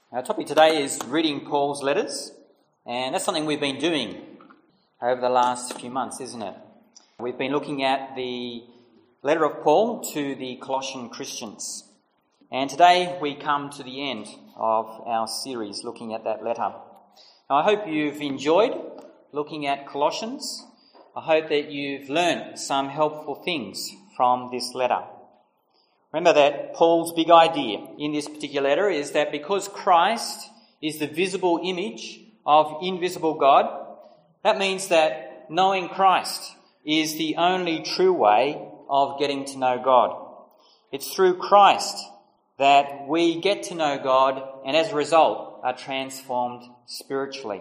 Our topic today is reading Paul's letters, and that's something we've been doing over the last few months, isn't it? We've been looking at the letter of Paul to the Colossian Christians, and today we come to the end of our series looking at that letter. Now, I hope you've enjoyed looking at Colossians. I hope that you've learned some helpful things from this letter. Remember that Paul's big idea in this particular letter is that because Christ is the visible image of invisible God, that means that knowing Christ is the only true way of getting to know God. It's through Christ that we get to know God and as a result are transformed spiritually.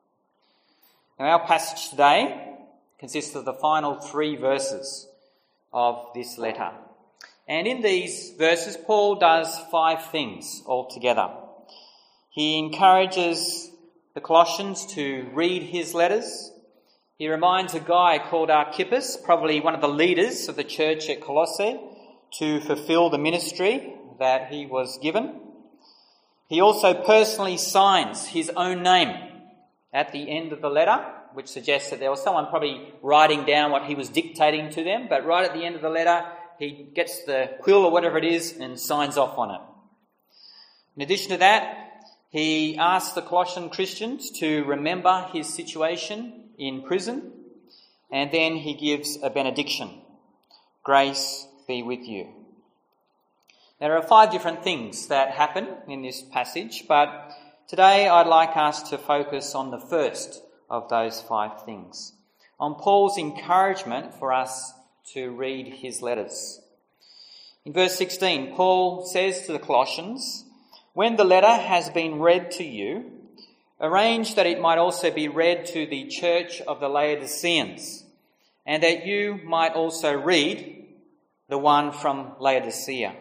Now, our passage today consists of the final 3 verses of this letter. And in these verses, Paul does 5 things altogether. He encourages the Colossians to read his letters. He reminds a guy called Archippus, probably one of the leaders of the church at Colossae, to fulfill the ministry that he was given. He also personally signs his own name at the end of the letter, which suggests that there was someone probably writing down what he was dictating to them, but right at the end of the letter, he gets the quill or whatever it is and signs off on it. In addition to that, he asks the Colossian Christians to remember his situation in prison, and then he gives a benediction. Grace be with you. There are 5 different things that happen in this passage, but today I'd like us to focus on the first of those 5 things, on Paul's encouragement for us to read his letters. In verse 16, Paul says to the Colossians, "When the letter has been read to you, arrange that it might also be read to the church of the Laodiceans, and that you might also read the one from Laodicea."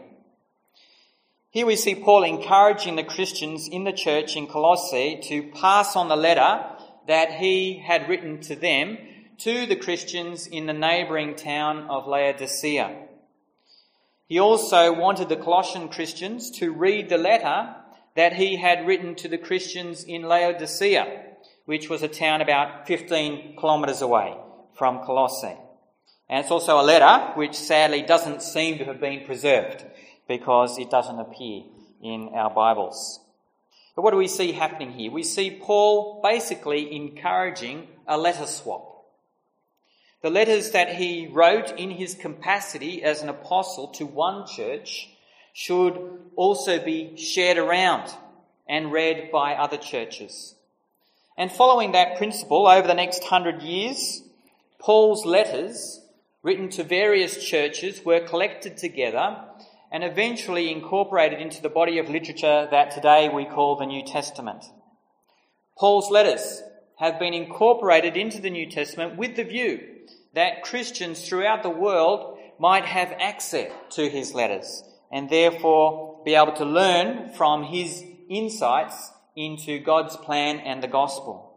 Here we see Paul encouraging the Christians in the church in Colossae to pass on the letter that he had written to them to the Christians in the neighbouring town of Laodicea. He also wanted the Colossian Christians to read the letter that he had written to the Christians in Laodicea, which was a town about 15 kilometres away from Colossae. And it's also a letter which sadly doesn't seem to have been preserved because it doesn't appear in our Bibles. But what do we see happening here? We see Paul basically encouraging a letter swap. The letters that he wrote in his capacity as an apostle to one church should also be shared around and read by other churches. And following that principle, over the next 100 years, Paul's letters written to various churches were collected together and eventually incorporated into the body of literature that today we call the New Testament. Paul's letters have been incorporated into the New Testament with the view that Christians throughout the world might have access to his letters and therefore be able to learn from his insights into God's plan and the gospel.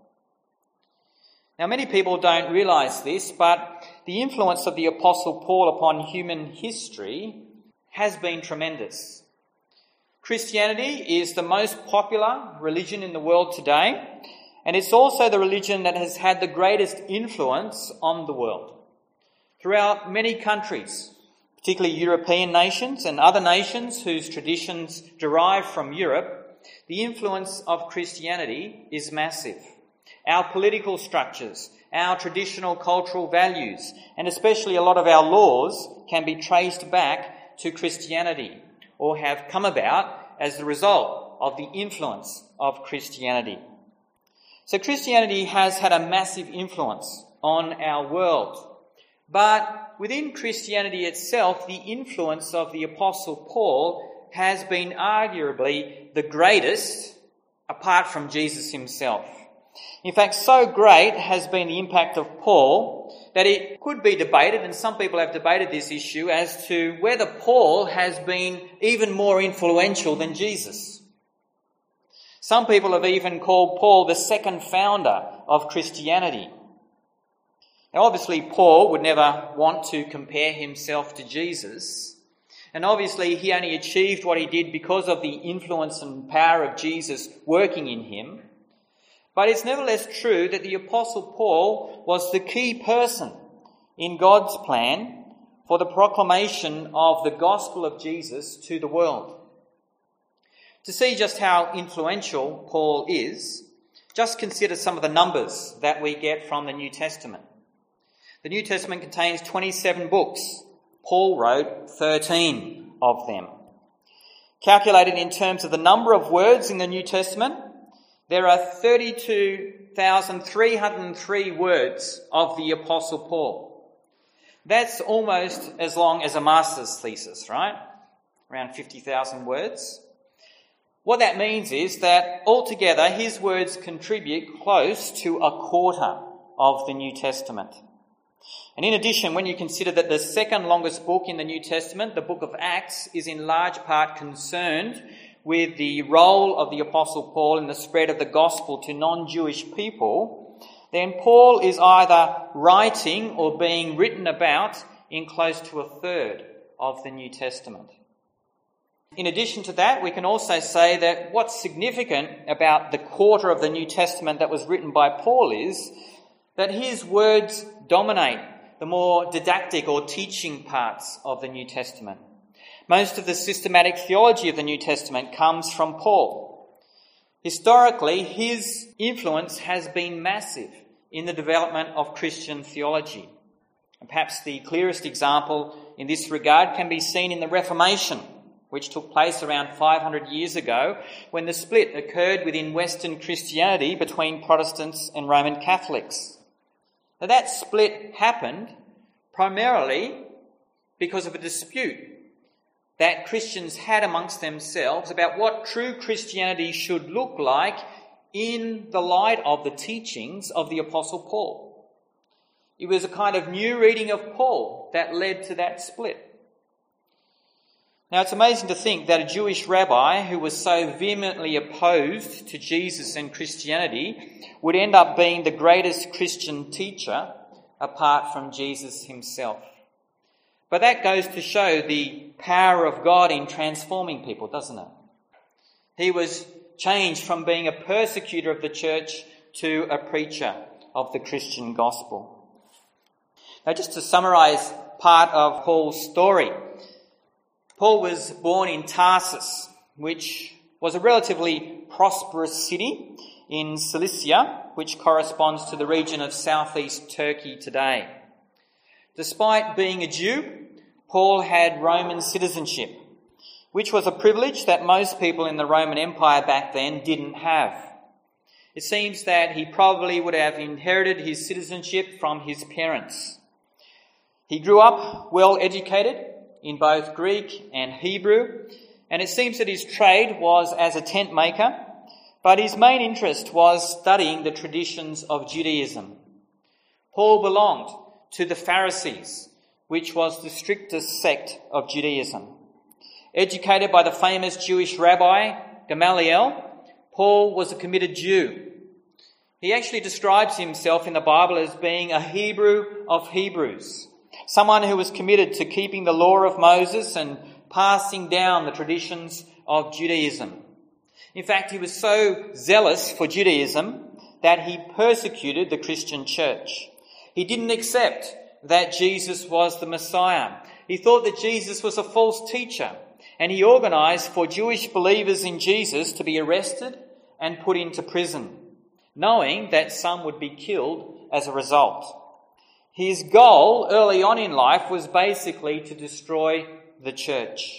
Now, many people don't realise this, but the influence of the Apostle Paul upon human history has been tremendous. Christianity is the most popular religion in the world today, and it's also the religion that has had the greatest influence on the world. Throughout many countries, particularly European nations and other nations whose traditions derive from Europe, the influence of Christianity is massive. Our political structures, our traditional cultural values, and especially a lot of our laws can be traced back to Christianity or have come about as the result of the influence of Christianity. So Christianity has had a massive influence on our world. But within Christianity itself, the influence of the Apostle Paul has been arguably the greatest apart from Jesus himself. In fact, so great has been the impact of Paul that it could be debated, and some people have debated this issue, as to whether Paul has been even more influential than Jesus. Some people have even called Paul the second founder of Christianity. Now, obviously, Paul would never want to compare himself to Jesus, And obviously he only achieved what he did because of the influence and power of Jesus working in him. But it's nevertheless true that the Apostle Paul was the key person in God's plan for the proclamation of the gospel of Jesus to the world. To see just how influential Paul is, just consider some of the numbers that we get from the New Testament. The New Testament contains 27 books. Paul wrote 13 of them. Calculated in terms of the number of words in the New Testament, there are 32,303 words of the Apostle Paul. That's almost as long as a master's thesis, right? Around 50,000 words. What that means is that altogether his words contribute close to a quarter of the New Testament. And in addition, when you consider that the second longest book in the New Testament, the book of Acts, is in large part concerned with the role of the Apostle Paul in the spread of the gospel to non-Jewish people, then Paul is either writing or being written about in close to a third of the New Testament. In addition to that, we can also say that what's significant about the quarter of the New Testament that was written by Paul is that his words dominate the more didactic or teaching parts of the New Testament. Most of the systematic theology of the New Testament comes from Paul. Historically, his influence has been massive in the development of Christian theology. And perhaps the clearest example in this regard can be seen in the Reformation, which took place around 500 years ago, when the split occurred within Western Christianity between Protestants and Roman Catholics. Now, that split happened primarily because of a dispute that Christians had amongst themselves about what true Christianity should look like in the light of the teachings of the Apostle Paul. It was a kind of new reading of Paul that led to that split. Now, it's amazing to think that a Jewish rabbi who was so vehemently opposed to Jesus and Christianity would end up being the greatest Christian teacher apart from Jesus himself. But that goes to show the power of God in transforming people, doesn't it? He was changed from being a persecutor of the church to a preacher of the Christian gospel. Now, just to summarise part of Paul's story, Paul was born in Tarsus, which was a relatively prosperous city in Cilicia, which corresponds to the region of southeast Turkey today. Despite being a Jew, Paul had Roman citizenship, which was a privilege that most people in the Roman Empire back then didn't have. It seems that he probably would have inherited his citizenship from his parents. He grew up well educated in both Greek and Hebrew, and it seems that his trade was as a tent maker, but his main interest was studying the traditions of Judaism. Paul belonged to the Pharisees, which was the strictest sect of Judaism. Educated by the famous Jewish rabbi Gamaliel, Paul was a committed Jew. He actually describes himself in the Bible as being a Hebrew of Hebrews, someone who was committed to keeping the law of Moses and passing down the traditions of Judaism. In fact, he was so zealous for Judaism that he persecuted the Christian church. He didn't accept that Jesus was the Messiah. He thought that Jesus was a false teacher, and he organised for Jewish believers in Jesus to be arrested and put into prison, knowing that some would be killed as a result. His goal early on in life was basically to destroy the church.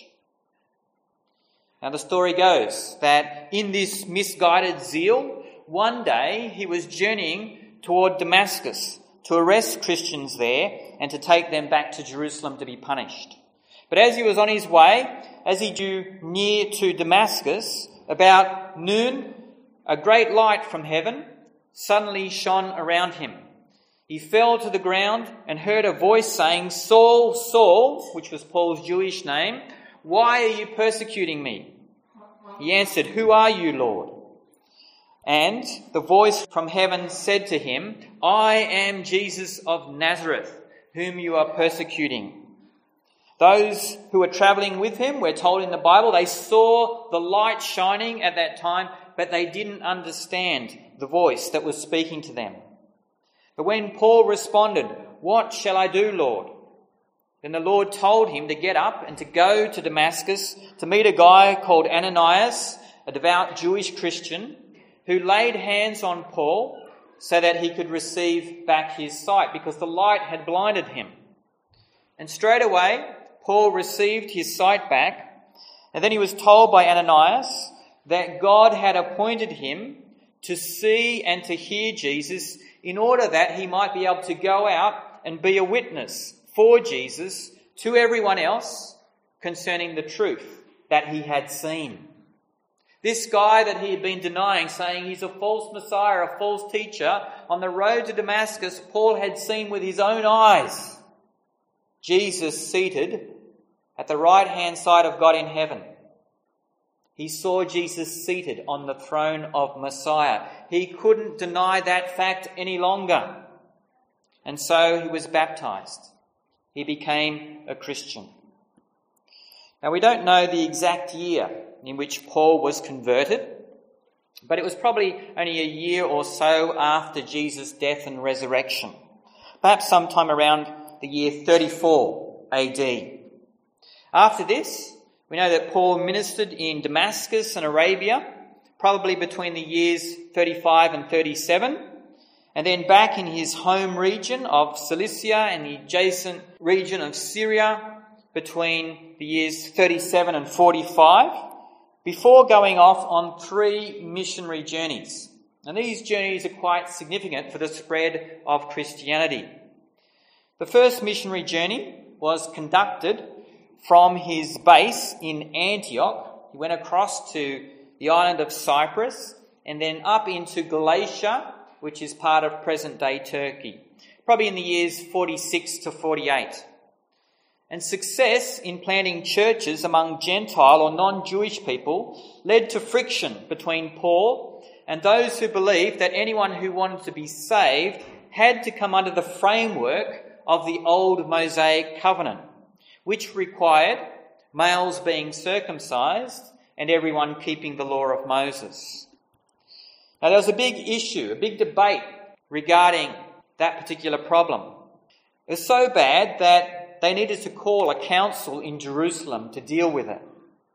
Now, the story goes that in this misguided zeal, one day he was journeying toward Damascus to arrest Christians there and to take them back to Jerusalem to be punished. But as he was on his way, as he drew near to Damascus, about noon, a great light from heaven suddenly shone around him. He fell to the ground and heard a voice saying, "Saul, Saul," which was Paul's Jewish name, "why are you persecuting me?" He answered, "Who are you, Lord?" And the voice from heaven said to him, "I am Jesus of Nazareth, whom you are persecuting." Those who were travelling with him, we're told in the Bible, they saw the light shining at that time, but they didn't understand the voice that was speaking to them. But when Paul responded, "What shall I do, Lord?" then the Lord told him to get up and to go to Damascus to meet a guy called Ananias, a devout Jewish Christian, who laid hands on Paul so that he could receive back his sight, because the light had blinded him. And straight away, Paul received his sight back, and then he was told by Ananias that God had appointed him to see and to hear Jesus in order that he might be able to go out and be a witness for Jesus to everyone else concerning the truth that he had seen. This guy that he had been denying, saying he's a false Messiah, a false teacher, on the road to Damascus, Paul had seen with his own eyes Jesus seated at the right-hand side of God in heaven. He saw Jesus seated on the throne of Messiah. He couldn't deny that fact any longer. And so he was baptized. He became a Christian. Now, we don't know the exact year in which Paul was converted, but it was probably only a year or so after Jesus' death and resurrection, perhaps sometime around the year 34 AD. After this, we know that Paul ministered in Damascus and Arabia, probably between the years 35 and 37, and then back in his home region of Cilicia and the adjacent region of Syria between the years 37 and 45, before going off on 3 missionary journeys. And these journeys are quite significant for the spread of Christianity. The first missionary journey was conducted from his base in Antioch. He went across to the island of Cyprus and then up into Galatia, which is part of present-day Turkey, probably in the years 46 to 48. And success in planting churches among Gentile or non-Jewish people led to friction between Paul and those who believed that anyone who wanted to be saved had to come under the framework of the old Mosaic covenant, which required males being circumcised and everyone keeping the law of Moses. Now, there was a big issue, a big debate regarding that particular problem. It was so bad that they needed to call a council in Jerusalem to deal with it.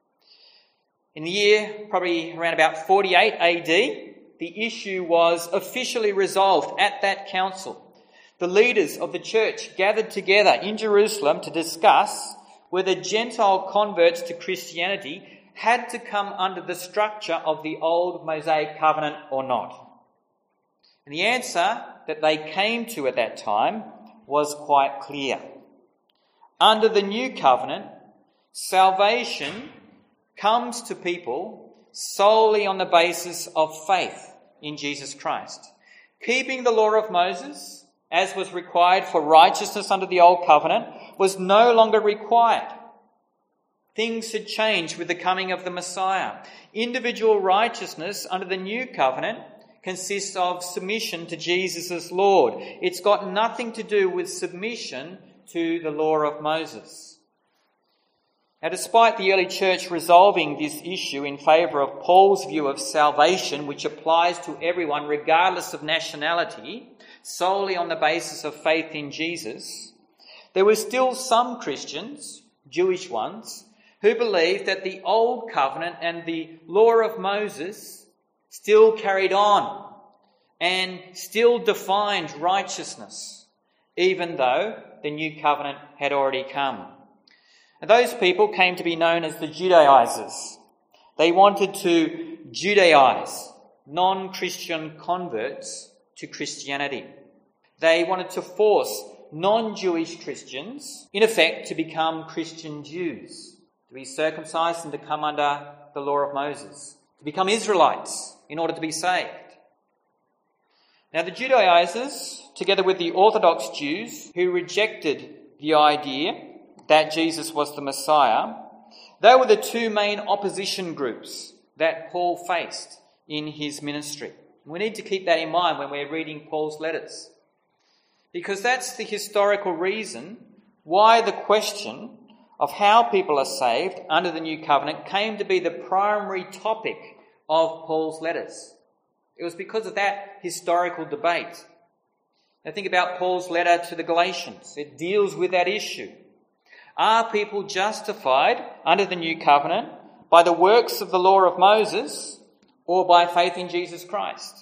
In the year probably around about 48 AD, the issue was officially resolved at that council. The leaders of the church gathered together in Jerusalem to discuss whether Gentile converts to Christianity had to come under the structure of the old Mosaic covenant or not. And the answer that they came to at that time was quite clear. Under the new covenant, salvation comes to people solely on the basis of faith in Jesus Christ. Keeping the law of Moses, as was required for righteousness under the old covenant, was no longer required. Things had changed with the coming of the Messiah. Individual righteousness under the new covenant consists of submission to Jesus as Lord. It's got nothing to do with submission to the law of Moses. Now, despite the early church resolving this issue in favour of Paul's view of salvation, which applies to everyone regardless of nationality, solely on the basis of faith in Jesus, there were still some Christians, Jewish ones, who believed that the old covenant and the law of Moses still carried on and still defined righteousness, even though the new covenant had already come. And those people came to be known as the Judaizers. They wanted to Judaize non-Christian converts to Christianity. They wanted to force non-Jewish Christians, in effect, to become Christian Jews, to be circumcised and to come under the law of Moses, to become Israelites in order to be saved. Now, the Judaizers, together with the Orthodox Jews who rejected the idea that Jesus was the Messiah, they were the two main opposition groups that Paul faced in his ministry. We need to keep that in mind when we're reading Paul's letters, because that's the historical reason why the question of how people are saved under the new covenant came to be the primary topic of Paul's letters. It was because of that historical debate. Now think about Paul's letter to the Galatians. It deals with that issue. Are people justified under the new covenant by the works of the law of Moses or by faith in Jesus Christ?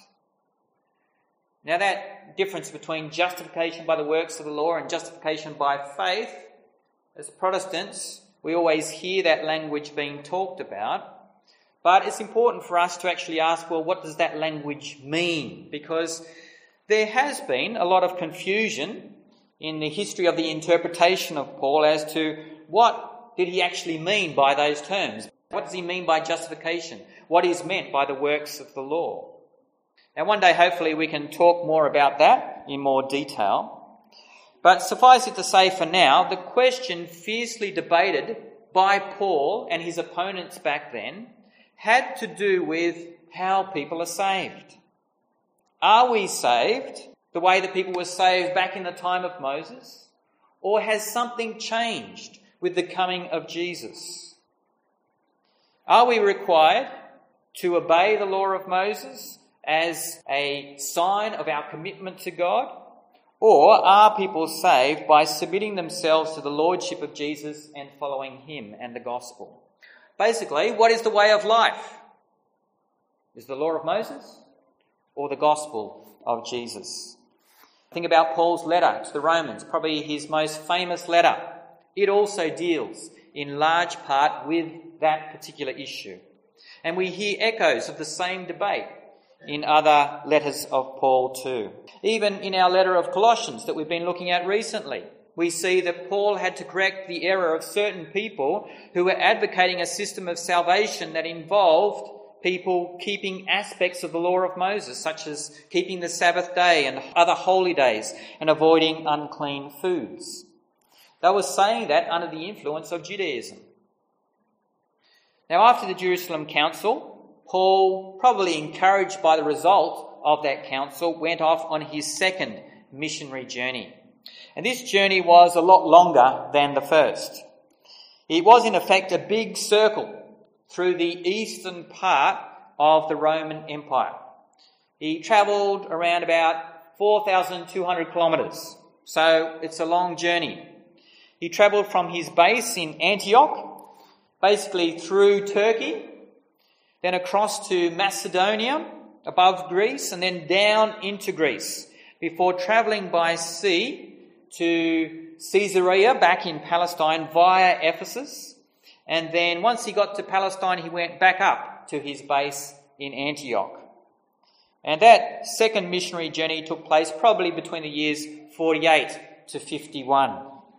Now that difference between justification by the works of the law and justification by faith, as Protestants, we always hear that language being talked about. But it's important for us to actually ask, well, what does that language mean? Because there has been a lot of confusion in the history of the interpretation of Paul as to what did he actually mean by those terms. What does he mean by justification? What is meant by the works of the law? Now one day hopefully we can talk more about that in more detail. But suffice it to say for now, the question fiercely debated by Paul and his opponents back then had to do with how people are saved. Are we saved the way that people were saved back in the time of Moses? Or has something changed with the coming of Jesus? Are we required to obey the law of Moses as a sign of our commitment to God? Or are people saved by submitting themselves to the lordship of Jesus and following him and the gospel? Basically, what is the way of life? Is the law of Moses or the gospel of Jesus? Think about Paul's letter to the Romans, probably his most famous letter. It also deals in large part with that particular issue. And we hear echoes of the same debate in other letters of Paul too. Even in our letter of Colossians that we've been looking at recently, we see that Paul had to correct the error of certain people who were advocating a system of salvation that involved people keeping aspects of the law of Moses, such as keeping the Sabbath day and other holy days and avoiding unclean foods. They were saying that under the influence of Judaism. Now, after the Jerusalem Council, Paul, probably encouraged by the result of that council, went off on his second missionary journey. And this journey was a lot longer than the first. It was in effect a big circle through the eastern part of the Roman Empire. He travelled around about 4,200 kilometres, so it's a long journey. He travelled from his base in Antioch, basically through Turkey, then across to Macedonia, above Greece, and then down into Greece, before travelling by sea to Caesarea back in Palestine via Ephesus. And then once he got to Palestine, he went back up to his base in Antioch. And that second missionary journey took place probably between the years 48 to 51.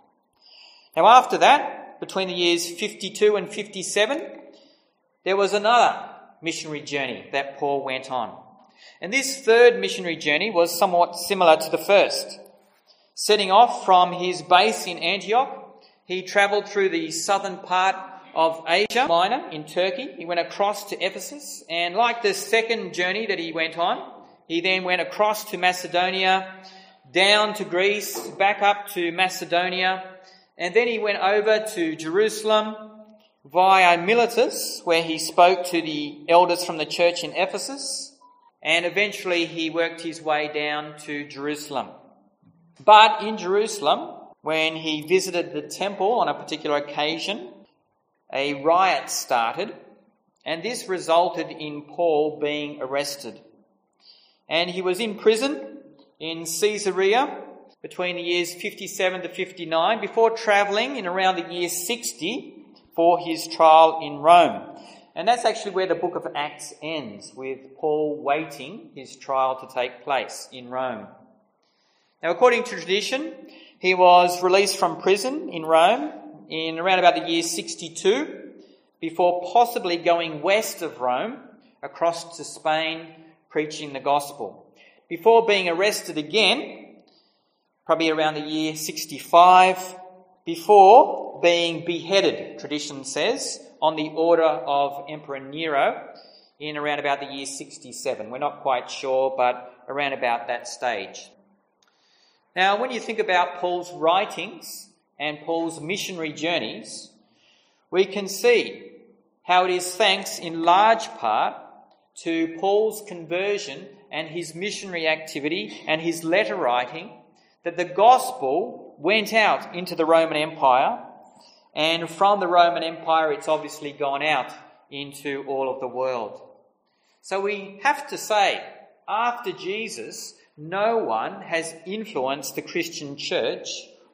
Now after that, between the years 52 and 57, there was another missionary journey that Paul went on. And this third missionary journey was somewhat similar to the first. Setting off from his base in Antioch, he travelled through the southern part of Asia Minor in Turkey. He went across to Ephesus, and like the second journey that he went on, he then went across to Macedonia, down to Greece, back up to Macedonia, and then he went over to Jerusalem via Miletus, where he spoke to the elders from the church in Ephesus, and eventually he worked his way down to Jerusalem. But in Jerusalem, when he visited the temple on a particular occasion, a riot started, and this resulted in Paul being arrested. And he was in prison in Caesarea between the years 57 to 59 before travelling in around the year 60 for his trial in Rome. And that's actually where the book of Acts ends, with Paul waiting his trial to take place in Rome. Now, according to tradition, he was released from prison in Rome in around about the year 62 before possibly going west of Rome across to Spain preaching the gospel, before being arrested again, probably around the year 65, before being beheaded, tradition says, on the order of Emperor Nero in around about the year 67. We're not quite sure, but around about that stage. Now, when you think about Paul's writings and Paul's missionary journeys, we can see how it is thanks in large part to Paul's conversion and his missionary activity and his letter writing that the gospel went out into the Roman Empire, and from the Roman Empire it's obviously gone out into all of the world. So we have to say, after Jesus, no one has influenced the Christian church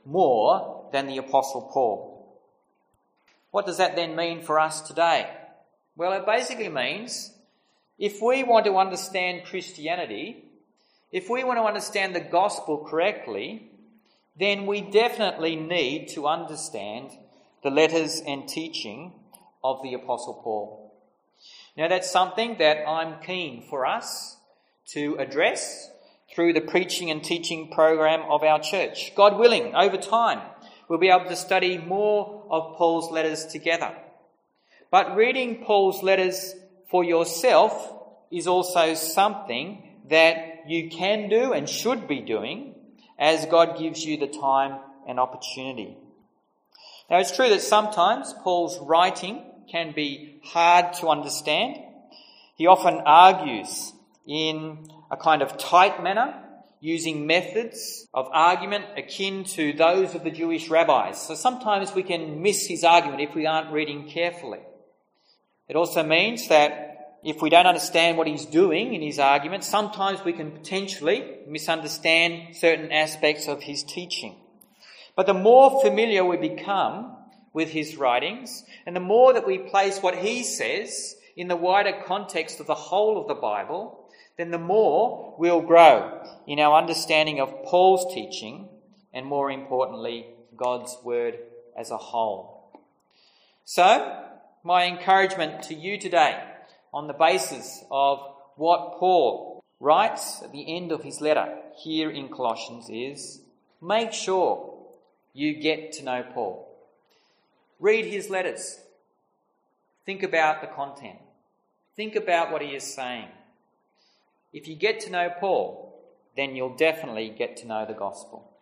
more than the Apostle Paul. What does that then mean for us today? Well, it basically means if we want to understand Christianity, if we want to understand the gospel correctly, then we definitely need to understand the letters and teaching of the Apostle Paul. Now, that's something that I'm keen for us to address through the preaching and teaching program of our church. God willing, over time, we'll be able to study more of Paul's letters together. But reading Paul's letters for yourself is also something that you can do and should be doing as God gives you the time and opportunity. Now, it's true that sometimes Paul's writing can be hard to understand. He often argues in a kind of tight manner, using methods of argument akin to those of the Jewish rabbis. So sometimes we can miss his argument if we aren't reading carefully. It also means that if we don't understand what he's doing in his argument, sometimes we can potentially misunderstand certain aspects of his teaching. But the more familiar we become with his writings, and the more that we place what he says in the wider context of the whole of the Bible, then the more we'll grow in our understanding of Paul's teaching and, more importantly, God's word as a whole. So, my encouragement to you today, on the basis of what Paul writes at the end of his letter here in Colossians, is make sure you get to know Paul. Read his letters. Think about the content. Think about what he is saying. If you get to know Paul, then you'll definitely get to know the gospel.